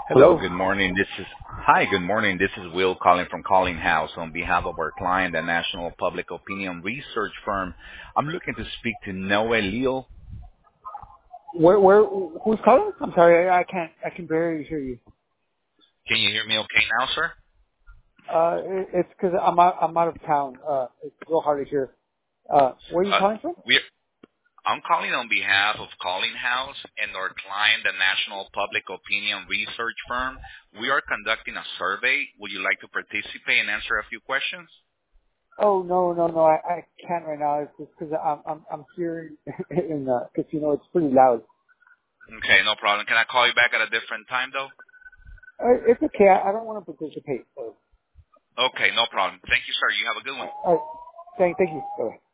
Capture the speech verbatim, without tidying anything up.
Hello, Hello. good morning. This is Hi, good morning. This is Will calling from Calling House on behalf of our client, the National Public Opinion Research Firm. I'm looking to speak to Noe Leo. Where, where, who's calling? I'm sorry, I, I can't, I can barely hear you. Can you hear me okay now, sir? Uh, it, it's because I'm out, I'm out of town. Uh, it's real hard to hear. Uh, where are you Uh, calling from? we I'm calling on behalf of Calling House and our client, the National Public Opinion Research Firm. We are conducting a survey. Would you like to participate and answer a few questions? Oh no, no, no, I, I can't right now. It's just because I'm, I'm, I'm here in the casino. It's pretty loud. Okay, no problem. Can I call you back at a different time, though? Uh, it's okay. I, I don't want to participate. So. Okay, no problem. Thank you, sir. You have a good one. All right. Thank, thank you. Bye.